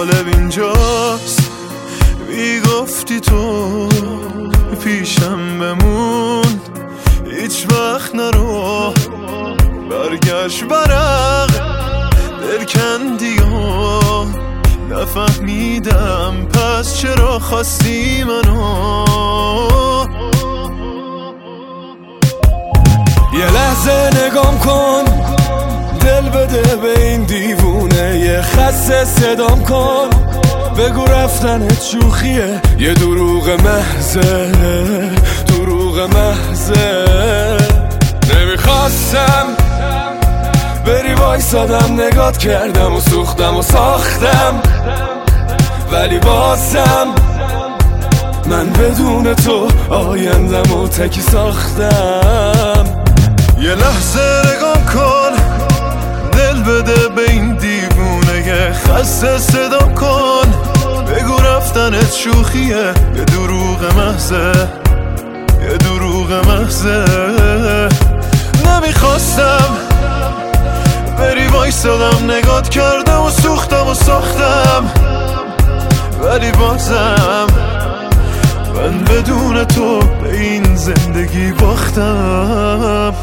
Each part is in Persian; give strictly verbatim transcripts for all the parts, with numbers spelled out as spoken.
جالب اینجاست میگفتی تو پیشم بمون، هیچ وقت نرو برگشت برق دل کندی و نفهمیدم پس چرا خواستی منو. یه لحظه نگام کن، دل بده به این دیوونه، یه خسته صدام کن، بگو رفتنت شوخیه، یه دروغ محضه دروغ محضه. نمیخواستم بری وایسادم، نگات کردم و سوختم و ساختم، ولی بازم من بدون تو آیندم و تکی ساختم. یه لحظه نگام کن، دل بده به این دیوونه، یه خسته صدا کن، بگو رفتنت شوخیه، یه دروغ محضه یه دروغ محضه. نمیخواستم بری وایسادم، نگات کردم و سوختم و ساختم، ولی بازم من بدون تو به این زندگی باختم.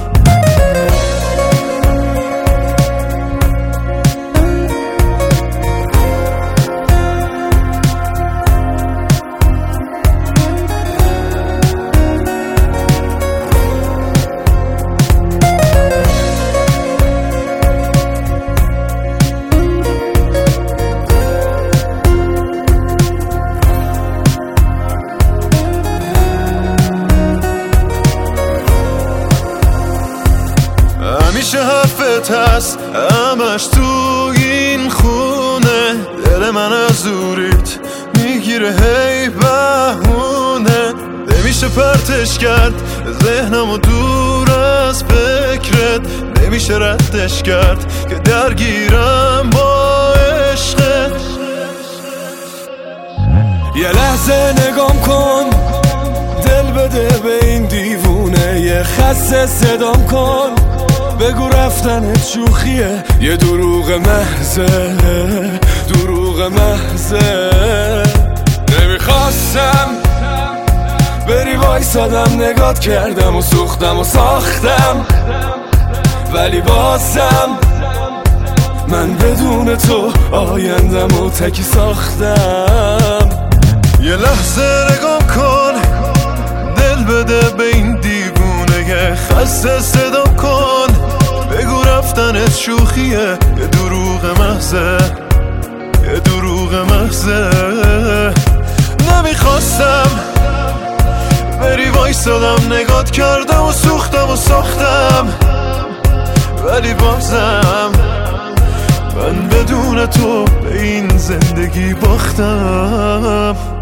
همیشه حرفت هست همش تو این خونه، دل من از دوریت میگیره هی بهونه، نمیشه پرتش کرد ذهنمو دور از فکرت، نمیشه ردش کرد که درگیرم با عشقت. یه لحظه نگام کن، دل بده به این دیوونه، یه خسته صدام کن، بگو رفتنت شوخیه، یه دروغ محضه دروغ محضه. نمیخواستم بری وایسادم، نگات کردم و سوختم و ساختم، ولی بازم من بدون تو آیندم و تکی ساختم. یه لحظه نگام کن، دل بده به این دیوونه، یه خسته صدا کن، بگو رفتنت شوخیه، یه دروغ محضه یه دروغ محضه. نمیخواستم بری وایسادم، نگات کردم و سوختم و ساختم، ولی بازم من بدون تو به این زندگی باختم.